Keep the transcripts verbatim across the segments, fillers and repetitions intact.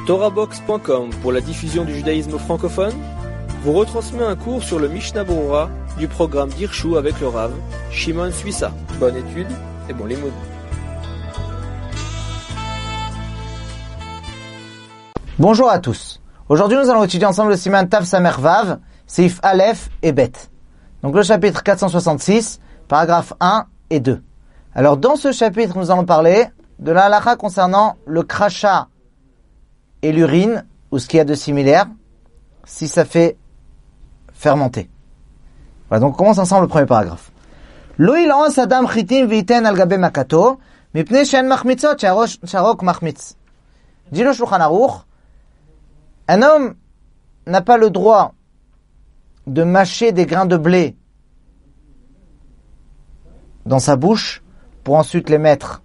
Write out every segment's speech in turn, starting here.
Torahbox point com pour la diffusion du judaïsme francophone vous retransmet un cours sur le Mishnah Berurah du programme d'Irshu avec le Rav Shimon Suissa. Bonne étude et bon limoud. Bonjour à tous. Aujourd'hui, nous allons étudier ensemble le Siman Tav Samer Vav, Seif Aleph et Bet. Donc le chapitre quatre cent soixante-six, paragraphes un et deux. Alors dans ce chapitre, nous allons parler de la halakha concernant le crachat et l'urine, ou ce qu'il y a de similaire, si ça fait fermenter. Voilà, donc on commence ensemble le premier paragraphe. Lo il'os adam chitim v'iten al gabe makato, mipnei she'en machmitzot she'arok machmitz. Dit le Shulchan Aruch, un homme n'a pas le droit de mâcher des grains de blé dans sa bouche pour ensuite les mettre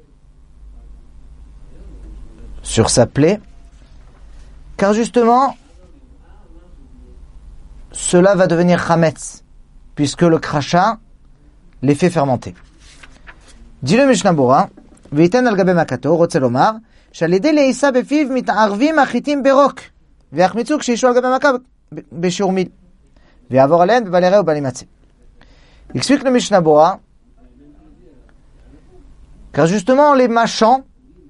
sur sa plaie, car justement, cela va devenir chametz, puisque le crachat les fait fermenter. Dit le Mishnah Berurah, v'iten al gabe makato, rotze lomar, שעל ידי לעיסה בפיו מתערבים החיטים ברוק ויחמיצו כשישו על גבי מכה בשיעור מיל ויעבור עליהן בבלערה ובלימצה. Explique le Mishnah Berurah, car justement en les mâchant,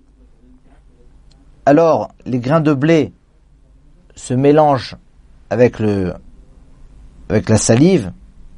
alors les grains de blé se mélangent avec le avec la salive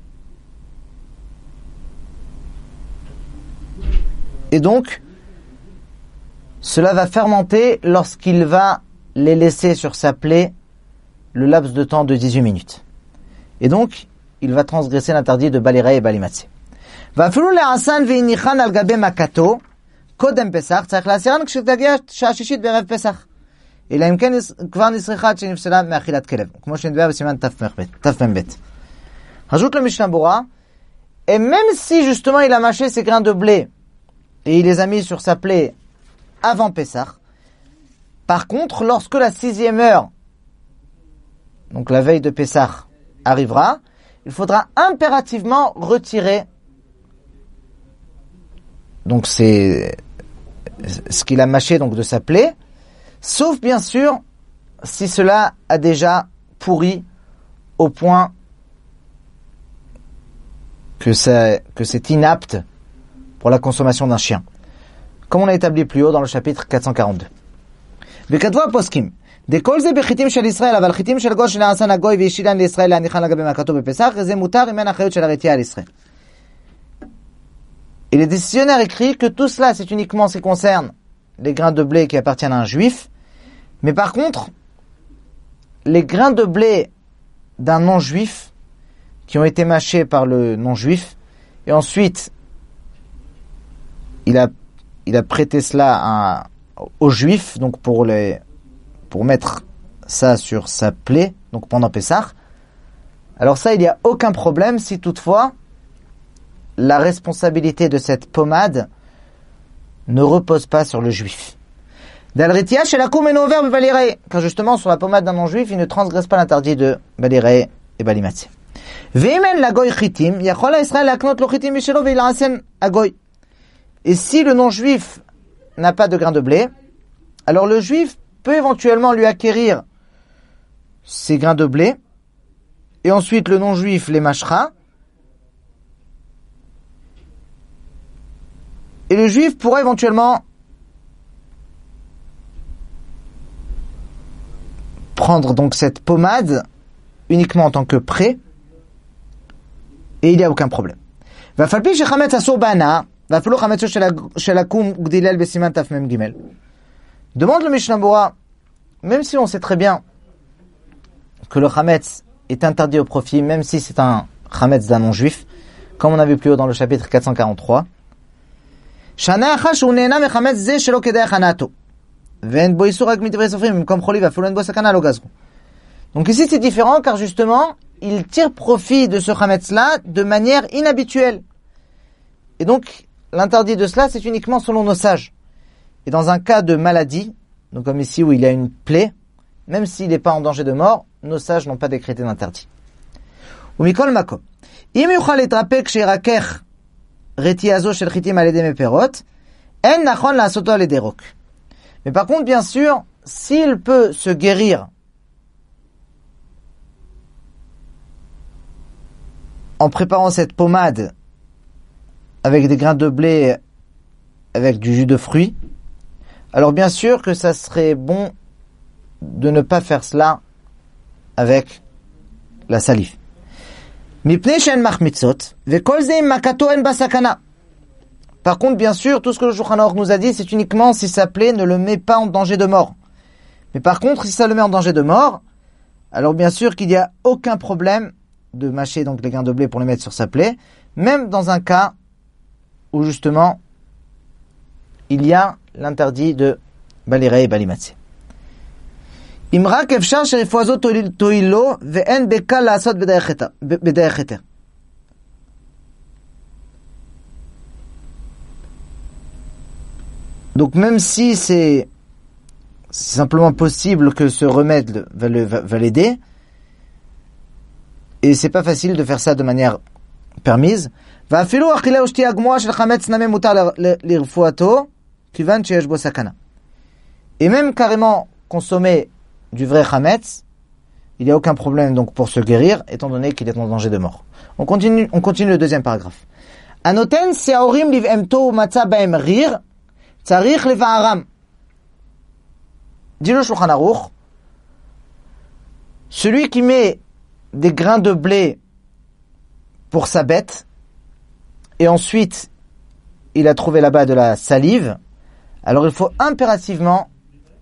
et donc cela va fermenter lorsqu'il va les laisser sur sa plaie le laps de temps de dix-huit minutes. Et donc, il va transgresser l'interdit de Balera et Balimatse. ואפילו לעשן והניחן על גבי מכתו, קודם פסח, צריך להסירן כשתגיע שעה שישית בערב פסח. אלא אם כן כבר נסריחה עד שנפסלה מאכילת כלב, כמו שנדבר בסימן תמ"ב. Rajoute le Mishnah Berurah, et même si justement il a mâché ses grains de blé, et il les a mis sur sa plaie avant Pessah. Par contre, lorsque la sixième heure, donc la veille de Pessah, arrivera, il faudra impérativement retirer donc c'est ce qu'il a mâché donc de sa plaie, sauf bien sûr si cela a déjà pourri au point que c'est, que c'est inapte pour la consommation d'un chien, comme on a établi plus haut dans le chapitre quatre cent quarante-deux. וכתבו הפוסקים, דכל זה בחיטים של ישראל, אבל חיטים של גוי שנעשן הגוי והשילן לישראל להניחן לגבי מכתו בפסח, זה מותר אם אין אחריות של הרתיעה על ישראל. Et les décisionnaires écrivent que tout cela, c'est uniquement ce qui concerne les grains de blé qui appartiennent à un juif, mais par contre, les grains de blé d'un non-juif, qui ont été mâchés par le non-juif, et ensuite, il a Il a prêté cela à, aux Juifs, donc pour les, pour mettre ça sur sa plaie, donc pendant Pessah. Alors ça, il n'y a aucun problème si toutefois la responsabilité de cette pommade ne repose pas sur le Juif. Car justement, sur la pommade d'un non-Juif, il ne transgresse pas l'interdit de Balera et Balimatse. Et si le non-juif n'a pas de grain de blé, alors le juif peut éventuellement lui acquérir ces grains de blé, et ensuite le non-juif les mâchera, et le juif pourra éventuellement prendre donc cette pommade uniquement en tant que prêt, et il n'y a aucun problème. Demande le Mishnah Berurah, même si on sait très bien que le chametz est interdit au profit, même si c'est un chametz d'un non-juif, comme on a vu plus haut dans le chapitre quatre cent quarante-trois, donc ici c'est différent car justement il tire profit de ce chametz-là de manière inhabituelle. Et donc l'interdit de cela, c'est uniquement selon nos sages. Et dans un cas de maladie, donc comme ici où il y a une plaie, même s'il n'est pas en danger de mort, nos sages n'ont pas décrété d'interdit. Ou mikol makom. Im yuchal להתרפק כשירכך רתיעתו של חיטים על ידי מפירות, אין נכון לעשותו על ידי רוק. Mais par contre, bien sûr, s'il peut se guérir en préparant cette pommade avec des grains de blé, avec du jus de fruits, alors bien sûr que ça serait bon de ne pas faire cela avec la salive. Par contre, bien sûr, tout ce que le Shulchan Aruch nous a dit, c'est uniquement si sa plaie ne le met pas en danger de mort. Mais par contre, si ça le met en danger de mort, alors bien sûr qu'il n'y a aucun problème de mâcher donc les grains de blé pour les mettre sur sa plaie, même dans un cas où justement il y a l'interdit de balirei et balimatse. Imrak efshar sherifuazo toilo ve'en bekal la'asot b'derech heter. Donc même si c'est, c'est simplement possible que ce remède va, le, va, va l'aider, et c'est pas facile de faire ça de manière permise, va afilu achila ushtia gmoa shel chametz name mutar lirfuato kivan sheyesh bo sakana. Et même carrément consommer du vrai chametz, il n'y a aucun problème donc pour se guérir, étant donné qu'il est en danger de mort. On continue, on continue le deuxième paragraphe. Anoten se'aorim liv'emto matza ba'em rir, tzarich leva'aram. Dit le Shulchan Aruch, celui qui met des grains de blé pour sa bête, et ensuite il a trouvé là-bas de la salive, alors il faut impérativement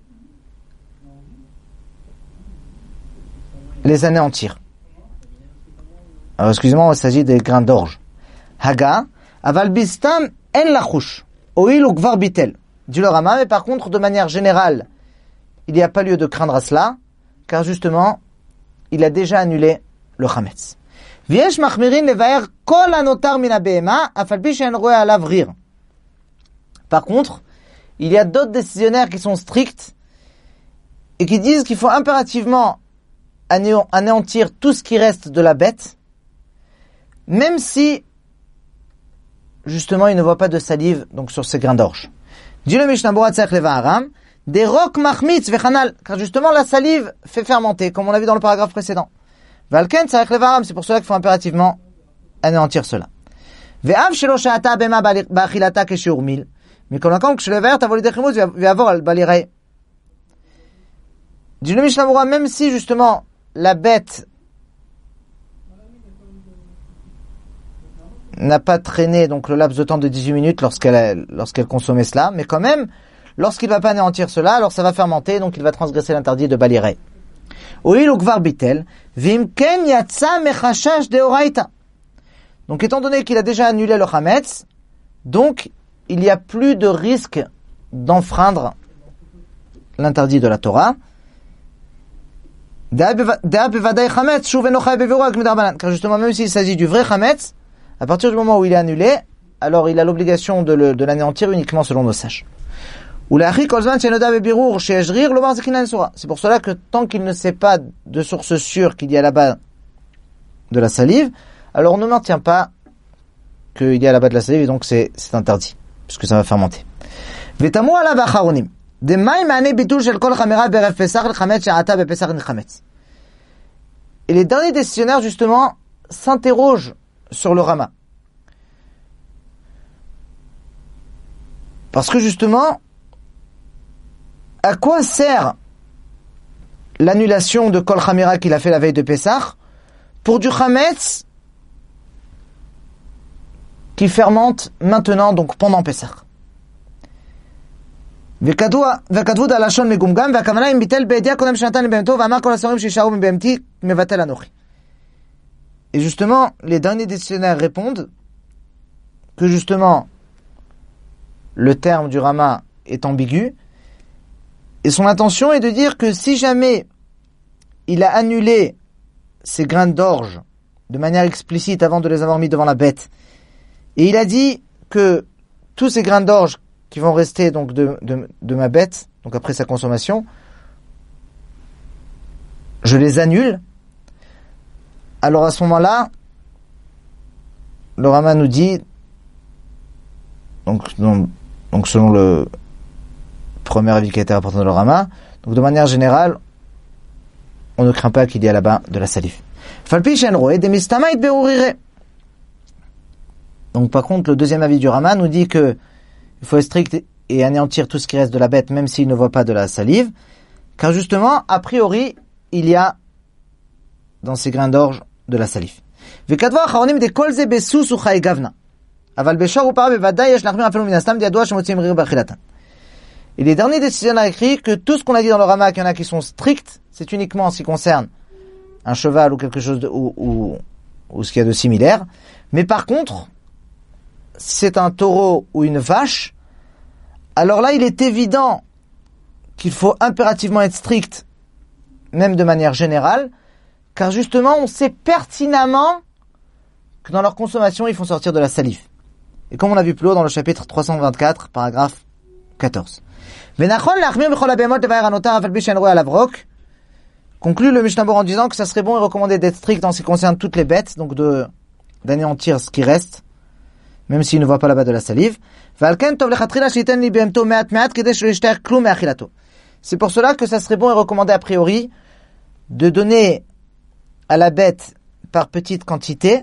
les anéantir. Alors excusez-moi, il s'agit des grains d'orge. Haga, aval bistam en lachouch, oil ou gvar bitel. Dit le Rama, mais par contre, de manière générale, il n'y a pas lieu de craindre à cela, car justement, il a déjà annulé le chametz. V'yesh machmirin levaer kol anotar min habehema, afal pi she'en roeh alav rir. Par contre, il y a d'autres décisionnaires qui sont stricts et qui disent qu'il faut impérativement anéantir tout ce qui reste de la bête, même si justement il ne voit pas de salive donc sur ces grains d'orge. Dit le Mishnah Berurah tzarich leva'aram, des rocs machmitz vechanal, car justement la salive fait fermenter, comme on l'a vu dans le paragraphe précédent. Valken tzarich leva'aram, c'est pour cela qu'il faut impérativement anéantir cela. Ve'av shelo sha'ata bema ba'achilata keshiur mil, mais comme quand je le verre, t'as volé des chimot, tu vas avoir le balirei. Dit le Mishnah Berurah, même si justement la bête n'a pas traîné donc le laps de temps de dix-huit minutes lorsqu'elle a, lorsqu'elle consommait cela, mais quand même, lorsqu'il va pas anéantir cela, alors ça va fermenter, donc il va transgresser l'interdit de balirei. Oil ou gvar bitel, vimken yatsa mechashash deoraita. Donc étant donné qu'il a déjà annulé le chametz, donc il n'y a plus de risque d'enfreindre l'interdit de la Torah. Car justement, même s'il s'agit du vrai chametz, à partir du moment où il est annulé, alors il a l'obligation de, le, de l'anéantir uniquement selon nos sages. C'est pour cela que tant qu'il ne sait pas de source sûre qu'il y a là-bas de la salive, alors on ne maintient pas qu'il y a là-bas de la salive, et donc c'est, c'est interdit, puisque ça va fermenter. Et les derniers décisionnaires, justement, s'interrogent sur le Rama. Parce que, justement, à quoi sert l'annulation de Kol Chamira qu'il a fait la veille de Pessah pour du Chametz qui fermente maintenant, donc pendant Pessah? Et justement, les derniers décisionnaires répondent que justement le terme du Rama est ambigu et son intention est de dire que si jamais il a annulé ces grains d'orge de manière explicite avant de les avoir mis devant la bête, et il a dit que tous ces grains d'orge qui vont rester donc de, de, de ma bête, donc après sa consommation, je les annule. Alors à ce moment-là, le Rama nous dit, donc, donc, donc selon le premier avis qui a été rapporté dans le Rama. Donc de manière générale, on ne craint pas qu'il y ait là-bas de la salive. Donc par contre, le deuxième avis du Rama nous dit que il faut être strict et anéantir tout ce qui reste de la bête, même s'il ne voit pas de la salive, car justement, a priori, il y a dans ces grains d'orge de la salive. Et les derniers décisionnaires écrits que tout ce qu'on a dit dans le Rama, qu'il y en a qui sont stricts, c'est uniquement en ce qui concerne un cheval ou quelque chose de, ou, ou, ou ce qu'il y a de similaire. Mais par contre, si c'est un taureau ou une vache, alors là, il est évident qu'il faut impérativement être strict, même de manière générale, car justement, on sait pertinemment que dans leur consommation, ils font sortir de la salive. Et comme on a vu plus haut dans le chapitre trois cent vingt-quatre, paragraphe quatorze. Conclut le Mishnah Berurah en disant que ça serait bon et recommandé d'être strict en ce qui concerne toutes les bêtes, donc de d'anéantir ce qui reste, même s'il ne voit pas là-bas de la salive. C'est pour cela que ça serait bon et recommandé a priori de donner à la bête par petite quantité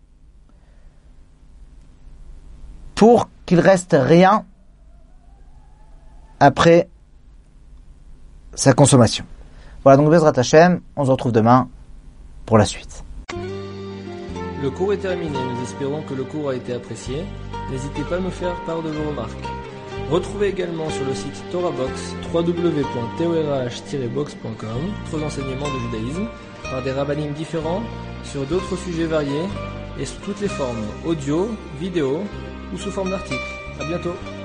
pour qu'il reste rien après sa consommation. Voilà, donc Bezrat Hashem, on se retrouve demain pour la suite. Le cours est terminé, nous espérons que le cours a été apprécié. N'hésitez pas à nous faire part de vos remarques. Retrouvez également sur le site TorahBox w w w point torah tiret box point com d'autres enseignements de judaïsme par des rabbanim différents sur d'autres sujets variés et sous toutes les formes audio, vidéo ou sous forme d'articles. À bientôt.